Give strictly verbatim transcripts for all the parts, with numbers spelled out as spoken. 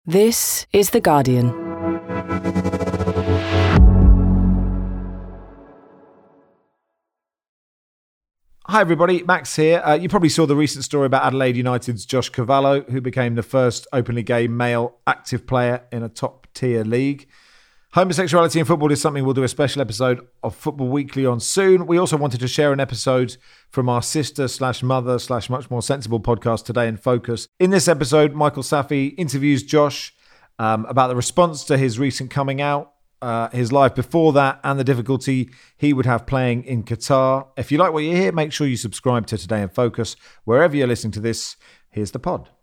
This is The Guardian. Hi everybody, Max here. Uh, you probably saw the recent story about Adelaide United's Josh Cavallo, who became the first openly gay male active player in a top-tier league. Homosexuality in football is something we'll do a special episode of Football Weekly on soon. We also wanted to share an episode from our sister slash mother slash much more sensible podcast, Today in Focus. In this episode, Michael Safi interviews Josh um, about the response to his recent coming out, uh, his life before that, and the difficulty he would have playing in Qatar. If you like what you hear, make sure you subscribe to Today in Focus. Wherever you're listening to this, here's the pod.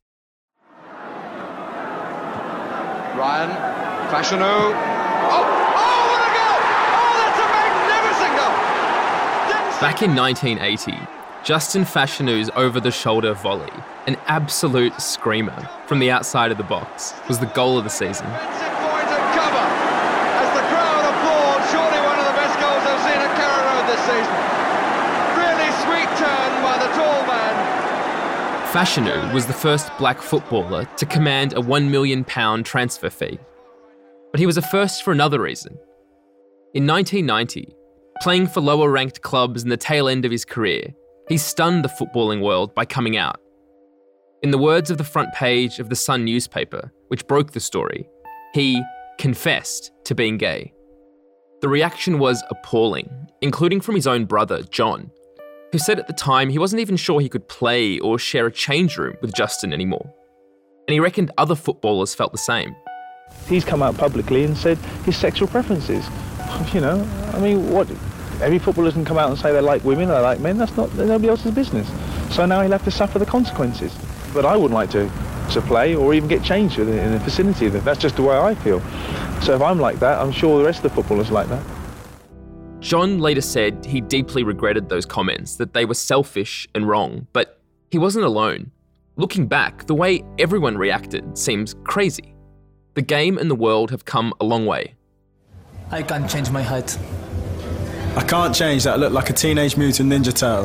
Ryan. Fashanu. Oh, oh, what a goal! Oh, that's a magnificent goal! Back in nineteen eighty, Justin Fashanu's over-the-shoulder volley, an absolute screamer from the outside of the box, was the goal of the season. Defensive point and cover as the crowd applauds. Surely one of the best goals I've seen at Carrow Road this season. Really sweet turn by the tall man. Fashanu was the first black footballer to command a one million pounds transfer fee. But he was a first for another reason. In nineteen ninety, playing for lower-ranked clubs in the tail end of his career, he stunned the footballing world by coming out. In the words of the front page of the Sun newspaper, which broke the story, he confessed to being gay. The reaction was appalling, including from his own brother, John, who said at the time he wasn't even sure he could play or share a change room with Justin anymore. And he reckoned other footballers felt the same. He's come out publicly and said his sexual preferences. You know, I mean, what? Every footballer can come out and say they like women, they like men. That's not nobody else's business. So now he'll have to suffer the consequences. But I wouldn't like to, to play or even get changed in the vicinity of it. That's just the way I feel. So if I'm like that, I'm sure the rest of the footballers are like that. John later said he deeply regretted those comments, that they were selfish and wrong. But he wasn't alone. Looking back, the way everyone reacted seems crazy. The game and the world have come a long way. I can't change my height. I can't change that. I look like a Teenage Mutant Ninja Turtle.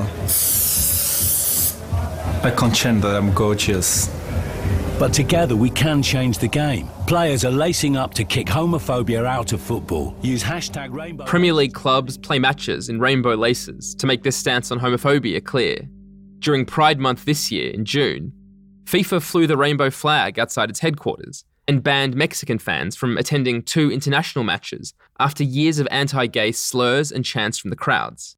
I can't change that I'm gorgeous. But together we can change the game. Players are lacing up to kick homophobia out of football. Use hashtag rainbow... Premier League clubs play matches in rainbow laces to make their stance on homophobia clear. During Pride Month this year, in June, FIFA flew the rainbow flag outside its headquarters and banned Mexican fans from attending two international matches after years of anti-gay slurs and chants from the crowds.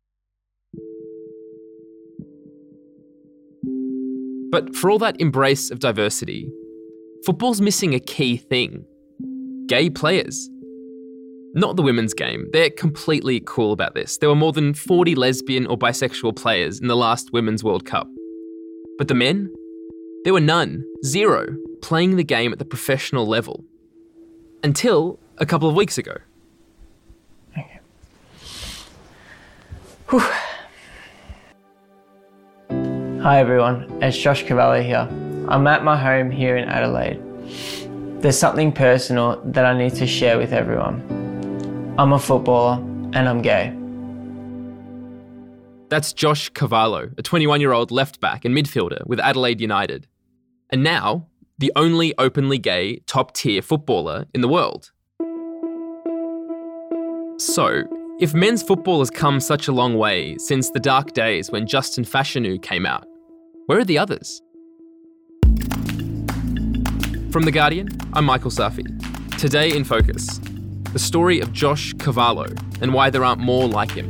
But for all that embrace of diversity, football's missing a key thing: gay players. Not the women's game. They're completely cool about this. There were more than forty lesbian or bisexual players in the last Women's World Cup. But the men? There were none, zero, playing the game at the professional level. Until a couple of weeks ago. Okay. Whew. Hi everyone, it's Josh Cavallo here. I'm at my home here in Adelaide. There's something personal that I need to share with everyone. I'm a footballer and I'm gay. That's Josh Cavallo, a twenty-one-year-old left-back and midfielder with Adelaide United. And now, the only openly gay top-tier footballer in the world. So, if men's football has come such a long way since the dark days when Justin Fashanu came out, where are the others? From The Guardian, I'm Michael Safi. Today in Focus, the story of Josh Cavallo and why there aren't more like him.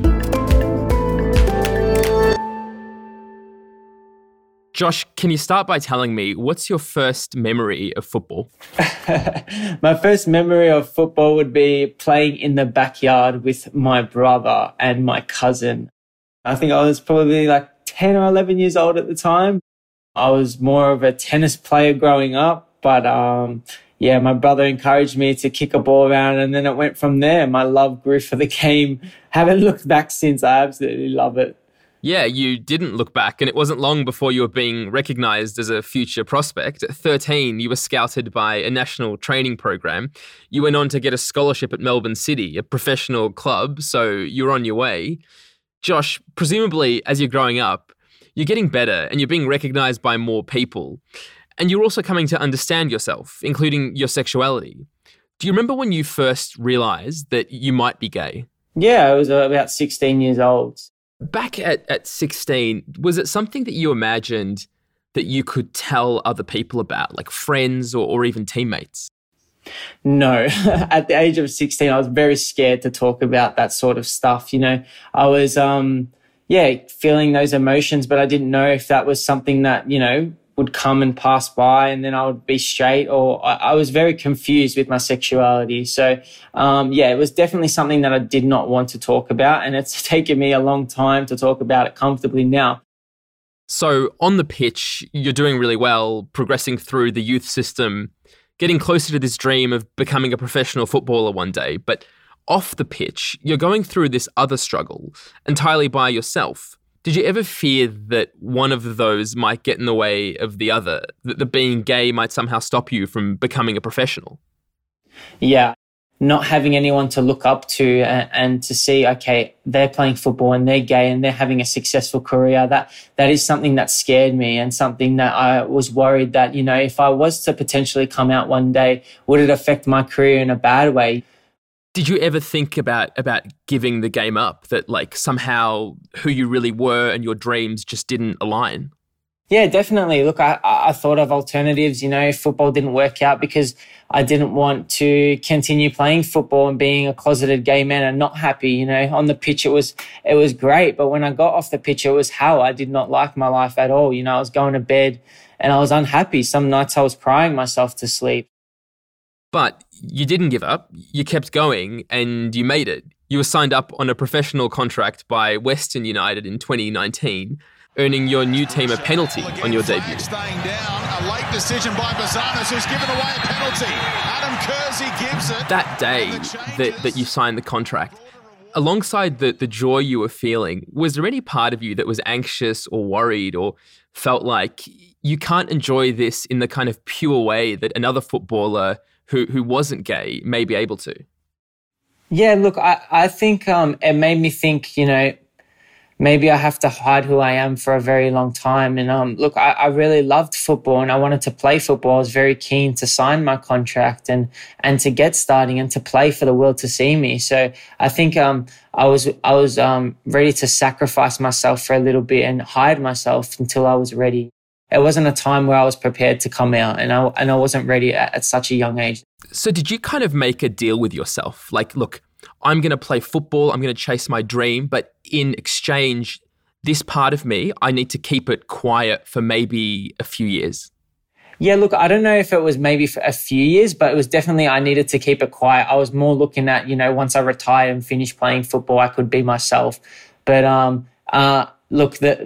Josh, can you start by telling me, what's your first memory of football? My first memory of football would be playing in the backyard with my brother and my cousin. I think I was probably like ten or eleven years old at the time. I was more of a tennis player growing up, but um, yeah, my brother encouraged me to kick a ball around, and then it went from there. My love grew for the game. Haven't looked back since. I absolutely love it. Yeah, you didn't look back, and it wasn't long before you were being recognised as a future prospect. At thirteen, you were scouted by a national training program. You went on to get a scholarship at Melbourne City, a professional club, so you're on your way. Josh, presumably, as you're growing up, you're getting better and you're being recognised by more people. And you're also coming to understand yourself, including your sexuality. Do you remember when you first realised that you might be gay? Yeah, I was about sixteen years old. Back at, at sixteen, was it something that you imagined that you could tell other people about, like friends or, or even teammates? No. At the age of sixteen, I was very scared to talk about that sort of stuff. You know, I was, um, yeah, feeling those emotions, but I didn't know if that was something that, you know, would come and pass by and then I would be straight, or I, I was very confused with my sexuality. So, um, yeah, it was definitely something that I did not want to talk about, and it's taken me a long time to talk about it comfortably now. So on the pitch, you're doing really well, progressing through the youth system, getting closer to this dream of becoming a professional footballer one day. But off the pitch, you're going through this other struggle entirely by yourself. Did you ever fear that one of those might get in the way of the other, that the being gay might somehow stop you from becoming a professional? Yeah. Not having anyone to look up to and, and to see, okay, they're playing football and they're gay and they're having a successful career, that that is something that scared me and something that I was worried that, you know, if I was to potentially come out one day, would it affect my career in a bad way? Did you ever think about about giving the game up, that like somehow who you really were and your dreams just didn't align? Yeah, definitely. Look, I, I thought of alternatives, you know, if football didn't work out, because I didn't want to continue playing football and being a closeted gay man and not happy. You know, on the pitch, it was it was great. But when I got off the pitch, it was hell. I did not like my life at all. You know, I was going to bed and I was unhappy. Some nights I was crying myself to sleep. But you didn't give up. You kept going and you made it. You were signed up on a professional contract by Western United in twenty nineteen. Earning your new team a penalty on your debut. Staying down, a late decision by Bazanis, who's given away a penalty. Adam Kersey gives it. That day that, that you signed the contract, alongside the, the joy you were feeling, was there any part of you that was anxious or worried or felt like you can't enjoy this in the kind of pure way that another footballer who, who wasn't gay may be able to? Yeah, look, I, I think um, it made me think, you know, maybe I have to hide who I am for a very long time. And um, look, I, I really loved football and I wanted to play football. I was very keen to sign my contract and and to get starting and to play for the world to see me. So I think um, I was I was um, ready to sacrifice myself for a little bit and hide myself until I was ready. It wasn't a time where I was prepared to come out, and I and I wasn't ready at, at such a young age. So did you kind of make a deal with yourself? Like, look, I'm going to play football, I'm going to chase my dream, but in exchange, this part of me, I need to keep it quiet for maybe a few years. Yeah, look, I don't know if it was maybe for a few years, but it was definitely I needed to keep it quiet. I was more looking at, you know, once I retired and finished playing football, I could be myself. But um, uh, look, the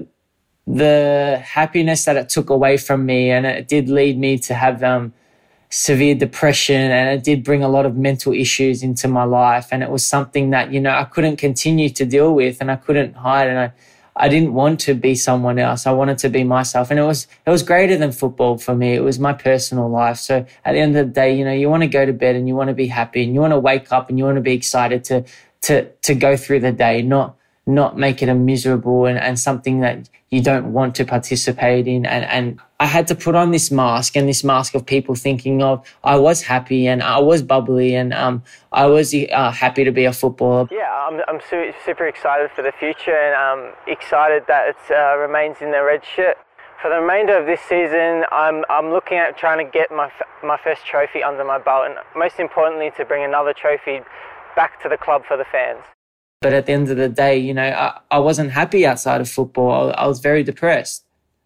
the happiness that it took away from me, and it did lead me to have um, severe depression, and it did bring a lot of mental issues into my life. And it was something that, you know, I couldn't continue to deal with and I couldn't hide. And I, I didn't want to be someone else. I wanted to be myself. And it was, it was greater than football for me. It was my personal life. So at the end of the day, you know, you want to go to bed and you want to be happy and you want to wake up and you want to be excited to, to, to go through the day, not, not make it a miserable and, and something that you don't want to participate in. And, and I had to put on this mask and this mask of people thinking of I was happy and I was bubbly and um, I was uh, happy to be a footballer. Yeah, I'm, I'm su- super excited for the future and I'm excited that it uh, remains in the red shirt. For the remainder of this season, I'm I'm looking at trying to get my f- my first trophy under my belt and most importantly to bring another trophy back to the club for the fans. But at the end of the day, you know, I, I wasn't happy outside of football. I, I was very depressed.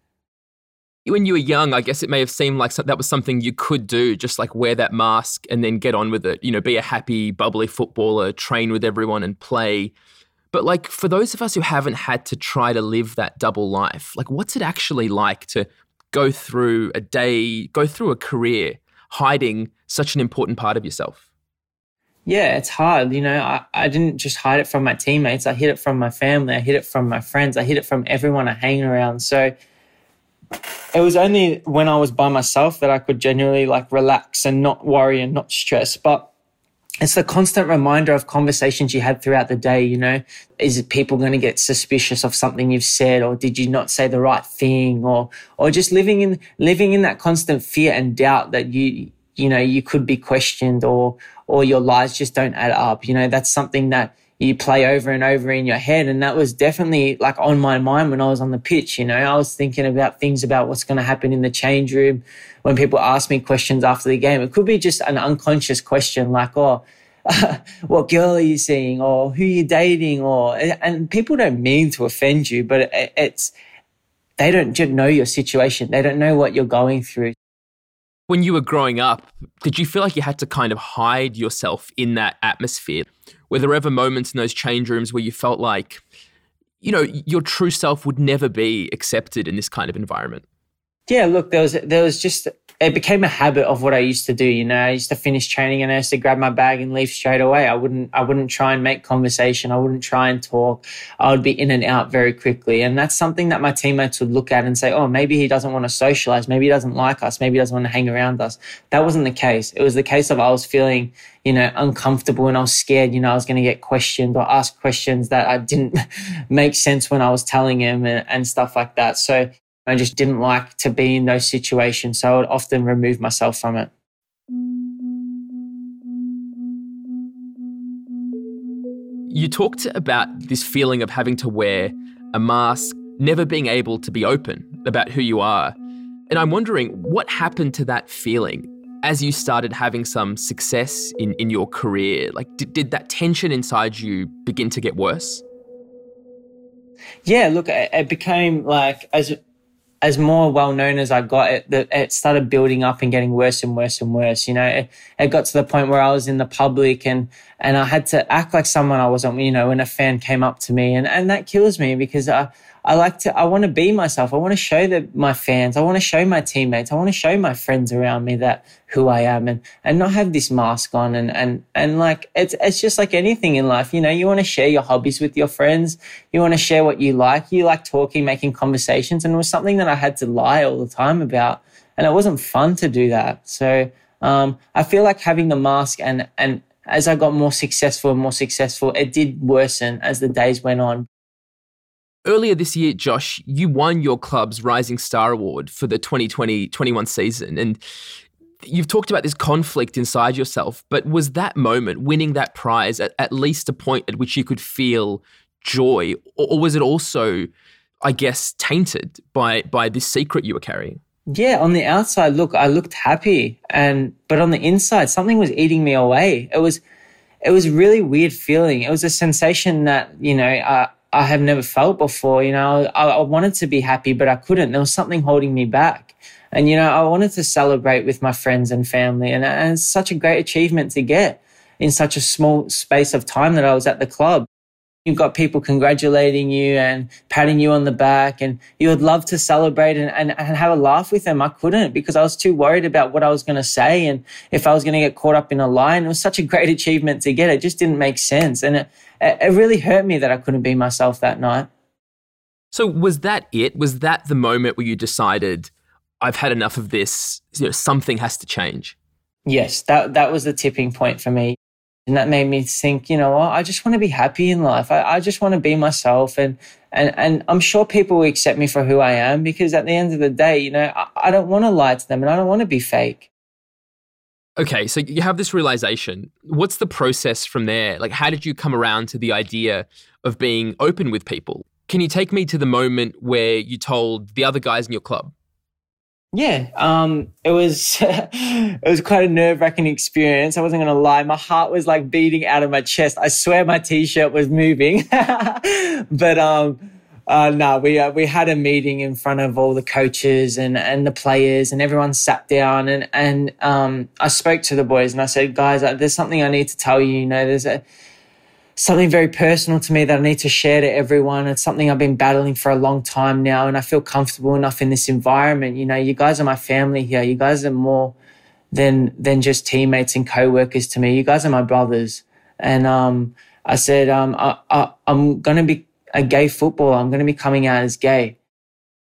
When you were young, I guess it may have seemed like that was something you could do, just like wear that mask and then get on with it. You know, be a happy, bubbly footballer, train with everyone and play. But like for those of us who haven't had to try to live that double life, like what's it actually like to go through a day, go through a career, hiding such an important part of yourself? Yeah, it's hard. You know, I, I didn't just hide it from my teammates. I hid it from my family. I hid it from my friends. I hid it from everyone I hang around. So it was only when I was by myself that I could genuinely like relax and not worry and not stress. But it's the constant reminder of conversations you had throughout the day, you know. Is it people going to get suspicious of something you've said, or did you not say the right thing, or or just living in living in that constant fear and doubt that you you know you could be questioned, or or your lies just don't add up. You know, that's something that you play over and over in your head, and that was definitely like on my mind when I was on the pitch. You know, I was thinking about things about what's going to happen in the change room when people ask me questions after the game. It could be just an unconscious question like, oh, what girl are you seeing, or who are you dating, or, and people don't mean to offend you, but it, it's, they don't know your situation. They don't know what you're going through. When you were growing up, did you feel like you had to kind of hide yourself in that atmosphere? Were there ever moments in those change rooms where you felt like, you know, your true self would never be accepted in this kind of environment? Yeah, look, there was there was just, it became a habit of what I used to do. You know, I used to finish training and I used to grab my bag and leave straight away. I wouldn't I wouldn't try and make conversation. I wouldn't try and talk. I would be in and out very quickly. And that's something that my teammates would look at and say, oh, maybe he doesn't want to socialize. Maybe he doesn't like us. Maybe he doesn't want to hang around us. That wasn't the case. It was the case of I was feeling, you know, uncomfortable, and I was scared, you know, I was going to get questioned or asked questions that I didn't make sense when I was telling him, and, and stuff like that. So I just didn't like to be in those situations, so I would often remove myself from it. You talked about this feeling of having to wear a mask, never being able to be open about who you are. And I'm wondering, what happened to that feeling as you started having some success in, in your career? Like, did, did that tension inside you begin to get worse? Yeah, look, it, it became like, as as more well-known as I got, it, it started building up and getting worse and worse and worse. You know, it, it got to the point where I was in the public and, and I had to act like someone I wasn't, you know, when a fan came up to me. And, and that kills me, because I, I like to, I want to be myself. I want to show the, my fans, I want to show my teammates, I want to show my friends around me that who I am, and, and not have this mask on. And, and, and like, it's, it's just like anything in life. You know, you want to share your hobbies with your friends. You want to share what you like. You like talking, making conversations. And it was something that I had to lie all the time about. And it wasn't fun to do that. So, um, I feel like having the mask, and, and as I got more successful and more successful, it did worsen as the days went on. Earlier this year, Josh, you won your club's Rising Star Award for the twenty twenty twenty-one season. And you've talked about this conflict inside yourself, but was that moment, winning that prize, at, at least a point at which you could feel joy? Or, or was it also, I guess, tainted by, by this secret you were carrying? Yeah, on the outside, look, I looked happy, and but on the inside, something was eating me away. It was, it was a really weird feeling. It was a sensation that, you know, uh, I have never felt before. You know, I, I wanted to be happy, but I couldn't. There was something holding me back. And, you know, I wanted to celebrate with my friends and family. And, and it's such a great achievement to get in such a small space of time that I was at the club. You've got people congratulating you and patting you on the back, and you would love to celebrate and, and, and have a laugh with them. I couldn't, because I was too worried about what I was going to say and if I was going to get caught up in a lie. And it was such a great achievement to get. It just didn't make sense. And it, it really hurt me that I couldn't be myself that night. So was that it? Was that the moment where you decided, I've had enough of this, you know, something has to change? Yes, that that was the tipping point for me. And that made me think, you know what, I just want to be happy in life. I, I just want to be myself. And, and, and I'm sure people will accept me for who I am, because at the end of the day, you know, I, I don't want to lie to them and I don't want to be fake. Okay, so you have this realization. What's the process from there? Like, how did you come around to the idea of being open with people? Can you take me to the moment where you told the other guys in your club? Yeah, um, it was it was quite a nerve-wracking experience. I wasn't going to lie. My heart was like beating out of my chest. I swear my T-shirt was moving. But um, uh, no, we uh, we had a meeting in front of all the coaches and, and the players, and everyone sat down, and and um, I spoke to the boys and I said, guys, there's something I need to tell you. You know, there's a something very personal to me that I need to share to everyone. It's something I've been battling for a long time now, and I feel comfortable enough in this environment. You know, you guys are my family here. You guys are more than than just teammates and co-workers to me. You guys are my brothers. And um, I said, um, I, I, I'm going to be a gay footballer. I'm going to be coming out as gay.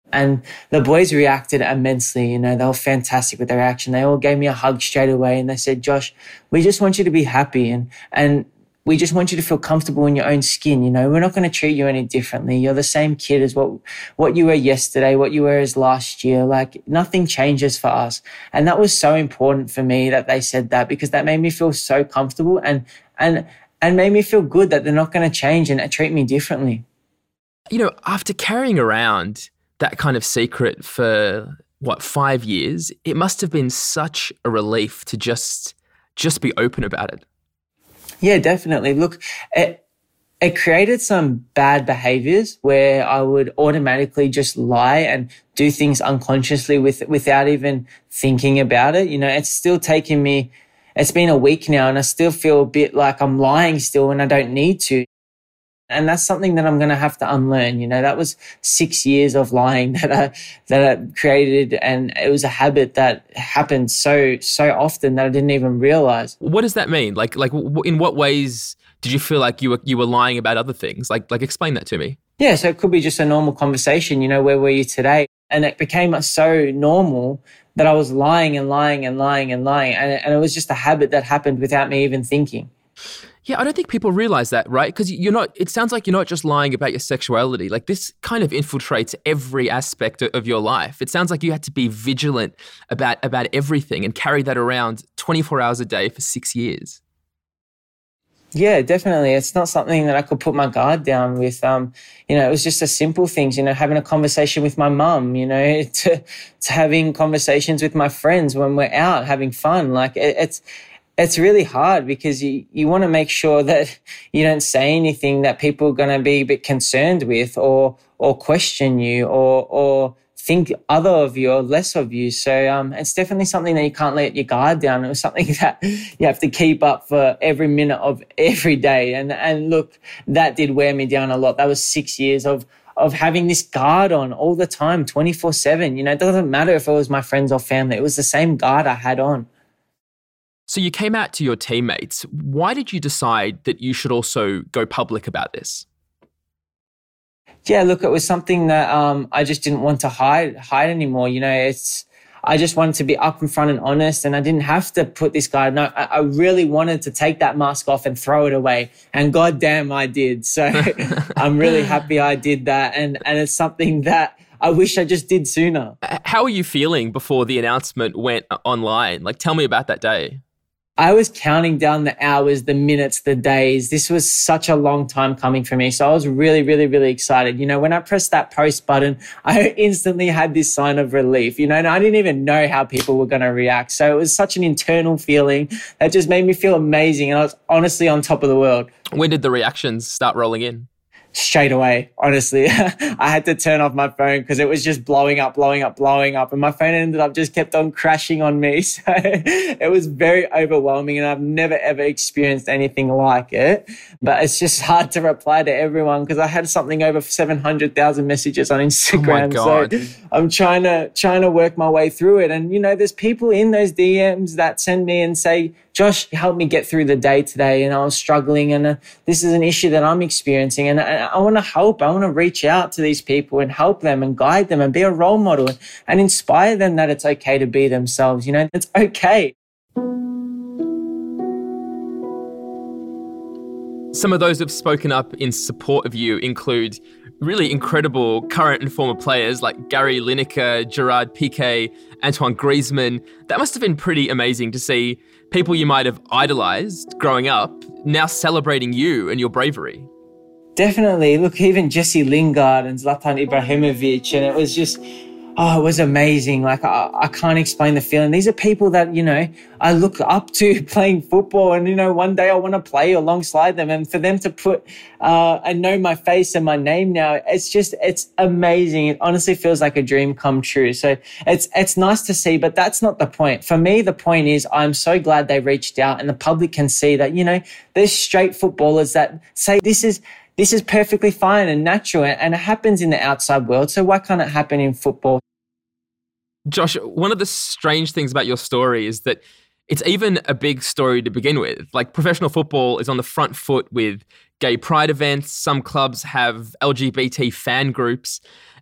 And the boys reacted immensely. You know, they were fantastic with their reaction. They all gave me a hug straight away and they said, Josh, we just want you to be happy and, and we just want you to feel comfortable in your own skin. You know, we're not going to treat you any differently. You're the same kid as what, what you were yesterday, what you were as last year. Like nothing changes for us. And that was so important for me that they said that, because that made me feel so comfortable and, and, and made me feel good that they're not going to change and treat me differently. You know, after carrying around that kind of secret for, what, five years, it must have been such a relief to just just be open about it. Yeah, definitely. Look, it, it created some bad behaviors where I would automatically just lie and do things unconsciously with, without even thinking about it. You know, it's still taking me, it's been a week now and I still feel a bit like I'm lying still when I don't need to. And that's something that I'm going to have to unlearn. You know, that was six years of lying that I, that I created. And it was a habit that happened so, so often that I didn't even realize. What does that mean? Like, like w- in what ways did you feel like you were, you were lying about other things? Like, like explain that to me. Yeah. So it could be just a normal conversation. You know, where were you today? And it became so normal that I was lying and lying and lying and lying. And, and it was just a habit that happened without me even thinking. Yeah, I don't think people realize that, right? Because you're not, it sounds like you're not just lying about your sexuality. Like this kind of infiltrates every aspect of your life. It sounds like you had to be vigilant about, about everything and carry that around twenty-four hours a day for six years. Yeah, definitely. It's not something that I could put my guard down with. Um, you know, it was just the simple things, you know, having a conversation with my mum, you know, to, to having conversations with my friends when we're out having fun. Like it, it's, It's really hard because you, you want to make sure that you don't say anything that people are going to be a bit concerned with or or question you or or think other of you or less of you. So um, it's definitely something that you can't let your guard down. It was something that you have to keep up for every minute of every day. And and look, that did wear me down a lot. That was six years of of having this guard on all the time, twenty-four seven. You know, it doesn't matter if it was my friends or family. It was the same guard I had on. So you came out to your teammates. Why did you decide that you should also go public about this? Yeah, look, it was something that um, I just didn't want to hide hide anymore. You know, it's I just wanted to be up in front and honest, and I didn't have to put this guard. No, I, I really wanted to take that mask off and throw it away, and goddamn, I did. So I'm really happy I did that, and and it's something that I wish I just did sooner. How were you feeling before the announcement went online? Like, tell me about that day. I was counting down the hours, the minutes, the days. This was such a long time coming for me. So I was really, really, really excited. You know, when I pressed that post button, I instantly had this sign of relief, you know, and I didn't even know how people were going to react. So it was such an internal feeling that just made me feel amazing. And I was honestly on top of the world. When did the reactions start rolling in? Straight away, honestly. I had to turn off my phone because it was just blowing up, blowing up, blowing up. And my phone ended up just kept on crashing on me. So it was very overwhelming and I've never, ever experienced anything like it. But it's just hard to reply to everyone because I had something over seven hundred thousand messages on Instagram. Oh my God. So I'm trying to, trying to work my way through it. And, you know, there's people in those D Ms that send me and say, Josh, help me get through the day today. And I was struggling and uh, this is an issue that I'm experiencing. And I, I want to help. I want to reach out to these people and help them and guide them and be a role model and, and inspire them that it's okay to be themselves. You know, it's okay. Some of those who've spoken up in support of you include really incredible current and former players like Gary Lineker, Gerard Piqué, Antoine Griezmann. That must have been pretty amazing to see people you might have idolised growing up now celebrating you and your bravery. Definitely. Look, even Jesse Lingard and Zlatan Ibrahimovic, and it was just, oh, it was amazing. Like, I, I can't explain the feeling. These are people that, you know, I look up to playing football and, you know, one day I want to play alongside them. And for them to put uh, and know my face and my name now, it's just, it's amazing. It honestly feels like a dream come true. So it's, it's nice to see, but that's not the point. For me, the point is I'm so glad they reached out and the public can see that, you know, there's straight footballers that say this is, This is perfectly fine and natural and it happens in the outside world. So why can't it happen in football? Josh, one of the strange things about your story is that it's even a big story to begin with. Like, professional football is on the front foot with gay pride events. Some clubs have L G B T fan groups.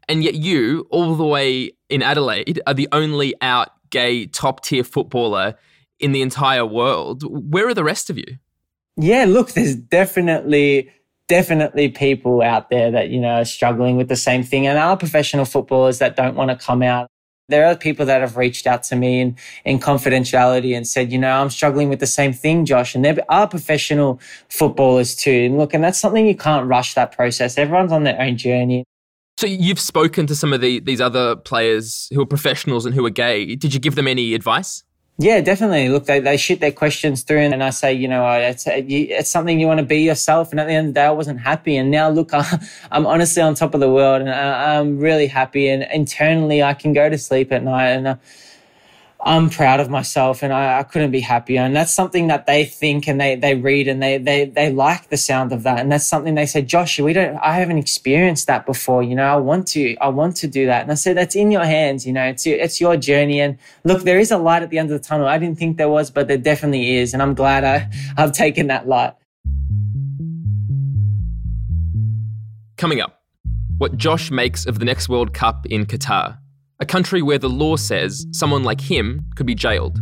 And yet you, all the way in Adelaide, are the only out gay top-tier footballer in the entire world. Where are the rest of you? Yeah, look, there's definitely, definitely people out there that, you know, are struggling with the same thing. And there are professional footballers that don't want to come out. There are people that have reached out to me in, in confidentiality and said, you know, I'm struggling with the same thing, Josh. And there are professional footballers too. And look, and that's something you can't rush that process. Everyone's on their own journey. So you've spoken to some of the, these other players who are professionals and who are gay. Did you give them any advice? Yeah, definitely. Look, they, they shoot their questions through and I say, you know, it's, it's something you want to be yourself. And at the end of the day, I wasn't happy. And now, look, I'm honestly on top of the world and I'm really happy. And internally, I can go to sleep at night and I'm proud of myself and I, I couldn't be happier. And that's something that they think and they, they read and they, they, they like the sound of that. And that's something they said, Josh, we don't, I haven't experienced that before. You know, I want to, I want to do that. And I said, that's in your hands. You know, it's your, it's your journey. And look, there is a light at the end of the tunnel. I didn't think there was, but there definitely is. And I'm glad I, I've taken that light. Coming up, what Josh makes of the next World Cup in Qatar. A country where the law says someone like him could be jailed.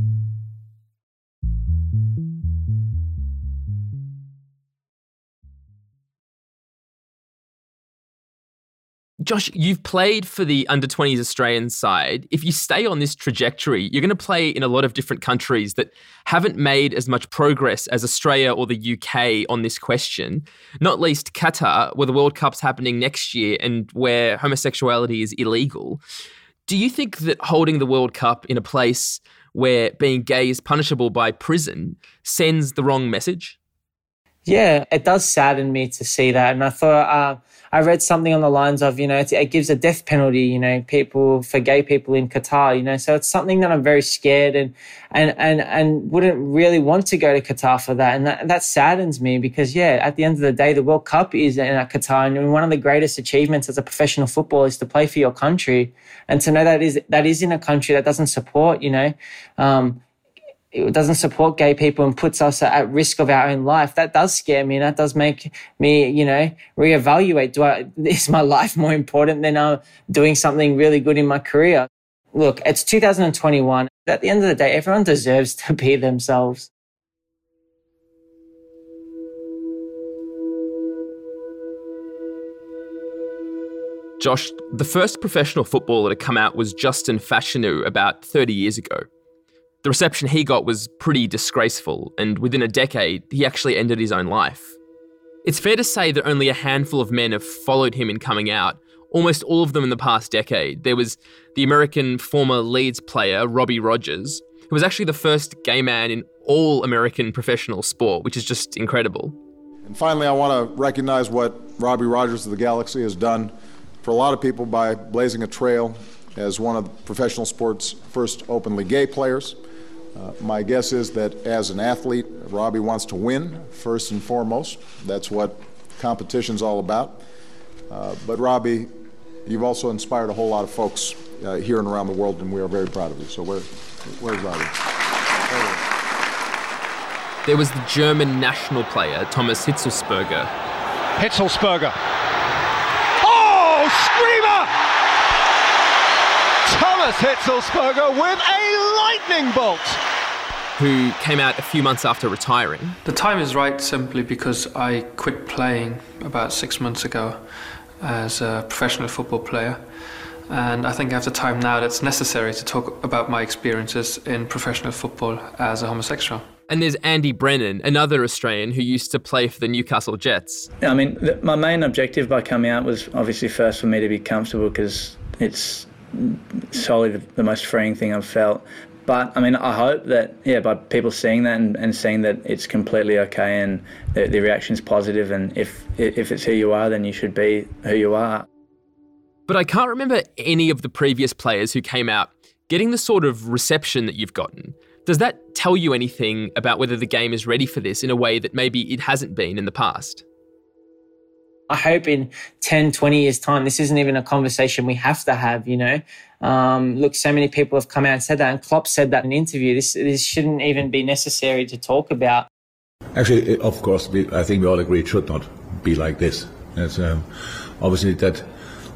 Josh, you've played for the under twenties Australian side. If you stay on this trajectory, you're going to play in a lot of different countries that haven't made as much progress as Australia or the U K on this question, not least Qatar, where the World Cup's happening next year and where homosexuality is illegal. Do you think that holding the World Cup in a place where being gay is punishable by prison sends the wrong message? Yeah, it does sadden me to see that. And I thought, uh, I read something on the lines of, you know, it, it gives a death penalty, you know, people for gay people in Qatar, you know, so it's something that I'm very scared and, and, and, and wouldn't really want to go to Qatar for that. And that, that saddens me because, yeah, at the end of the day, the World Cup is in Qatar. And one of the greatest achievements as a professional footballer is to play for your country. And to know that is, that is in a country that doesn't support, you know, um, it doesn't support gay people and puts us at risk of our own life. That does scare me and that does make me, you know, reevaluate. Do I, is my life more important than uh, doing something really good in my career? Look, it's two thousand twenty-one. At the end of the day, everyone deserves to be themselves. Josh, the first professional footballer to come out was Justin Fashanu about thirty years ago. The reception he got was pretty disgraceful, and within a decade, he actually ended his own life. It's fair to say that only a handful of men have followed him in coming out, almost all of them in the past decade. There was the American former Leeds player, Robbie Rogers, who was actually the first gay man in all American professional sport, which is just incredible. And finally, I want to recognize what Robbie Rogers of the Galaxy has done for a lot of people by blazing a trail as one of professional sports' first openly gay players. Uh, my guess is that as an athlete, Robbie wants to win first and foremost. That's what competition's all about. Uh, but Robbie, you've also inspired a whole lot of folks uh, here and around the world, and we are very proud of you. So where, where's Robbie? There, there was the German national player, Thomas Hitzelsperger. Hitzelsperger. Oh, screamer! Thomas Hitzelsperger with a lightning bolt. Who came out a few months after retiring. The time is right simply because I quit playing about six months ago as a professional football player. And I think I have the time now that's necessary to talk about my experiences in professional football as a homosexual. And there's Andy Brennan, another Australian who used to play for the Newcastle Jets. Yeah, I mean, the, my main objective by coming out was obviously first for me to be comfortable because it's solely the, the most freeing thing I've felt. But, I mean, I hope that, yeah, by people seeing that and, and seeing that it's completely okay and the, the reaction's positive, and if if it's who you are, then you should be who you are. But I can't remember any of the previous players who came out getting the sort of reception that you've gotten. Does that tell you anything about whether the game is ready for this in a way that maybe it hasn't been in the past? I hope in ten, twenty years' time, this isn't even a conversation we have to have, you know. Um, look, so many people have come out and said that, and Klopp said that in an interview. This, this shouldn't even be necessary to talk about. Actually, of course, we, I think we all agree it should not be like this. It's, um, obviously, that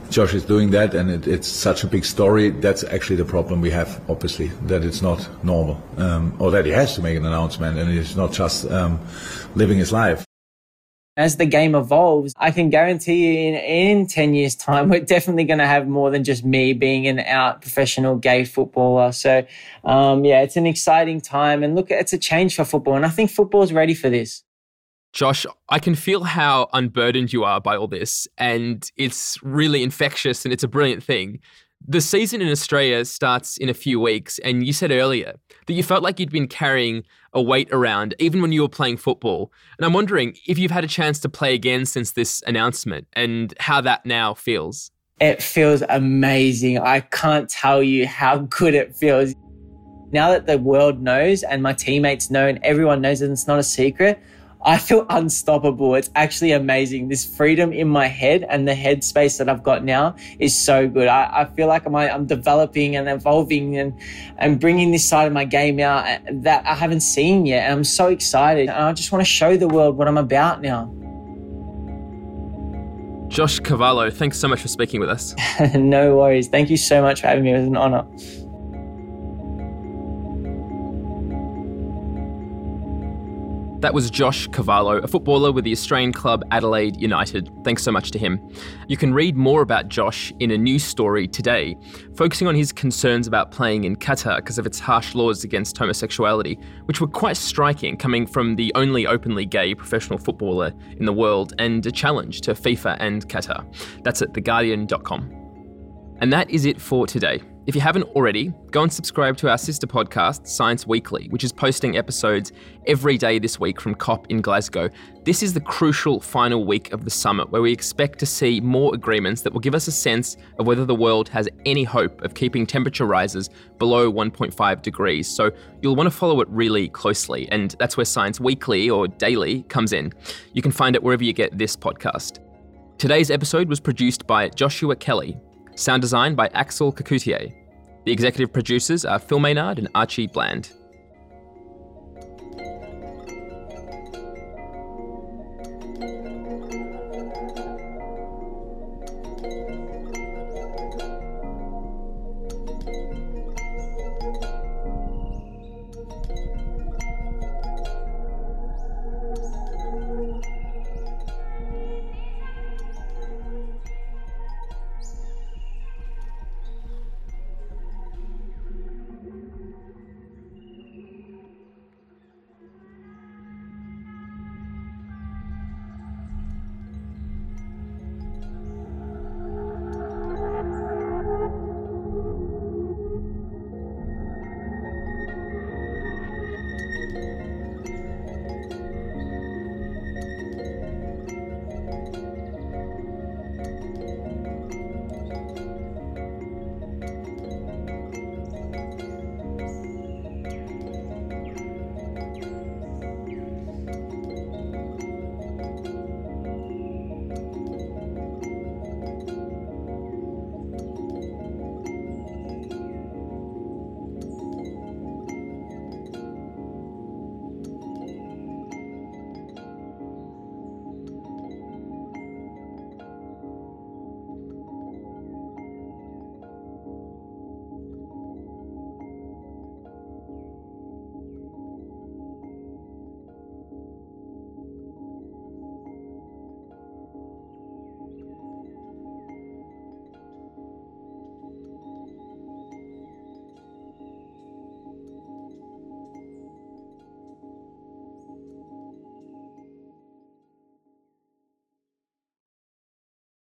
Josh is doing that, and it, it's such a big story. That's actually the problem we have, obviously, that it's not normal, um, or that he has to make an announcement, and it's not just um, living his life. As the game evolves, I can guarantee you in, in ten years' time, we're definitely going to have more than just me being an out professional gay footballer. So, um, yeah, it's an exciting time. And look, it's a change for football. And I think football's ready for this. Josh, I can feel how unburdened you are by all this. And it's really infectious and it's a brilliant thing. The season in Australia starts in a few weeks, and you said earlier that you felt like you'd been carrying a weight around even when you were playing football. And I'm wondering if you've had a chance to play again since this announcement and how that now feels. It feels amazing. I can't tell you how good it feels. Now that the world knows and my teammates know and everyone knows and it's not a secret, I feel unstoppable. It's actually amazing. This freedom in my head and the headspace that I've got now is so good. I, I feel like I'm, I'm developing and evolving and, and bringing this side of my game out that I haven't seen yet. And I'm so excited. And I just want to show the world what I'm about now. Josh Cavallo, thanks so much for speaking with us. No worries. Thank you so much for having me. It was an honour. That was Josh Cavallo, a footballer with the Australian club Adelaide United. Thanks so much to him. You can read more about Josh in a news story today, focusing on his concerns about playing in Qatar because of its harsh laws against homosexuality, which were quite striking, coming from the only openly gay professional footballer in the world and a challenge to FIFA and Qatar. That's at the guardian dot com. And that is it for today. If you haven't already, go and subscribe to our sister podcast, Science Weekly, which is posting episodes every day this week from COP in Glasgow. This is the crucial final week of the summit, where we expect to see more agreements that will give us a sense of whether the world has any hope of keeping temperature rises below one point five degrees. So you'll want to follow it really closely, and that's where Science Weekly or Daily comes in. You can find it wherever you get this podcast. Today's episode was produced by Joshua Kelly. Sound design by Axel Kacoutier. The executive producers are Phil Maynard and Archie Bland.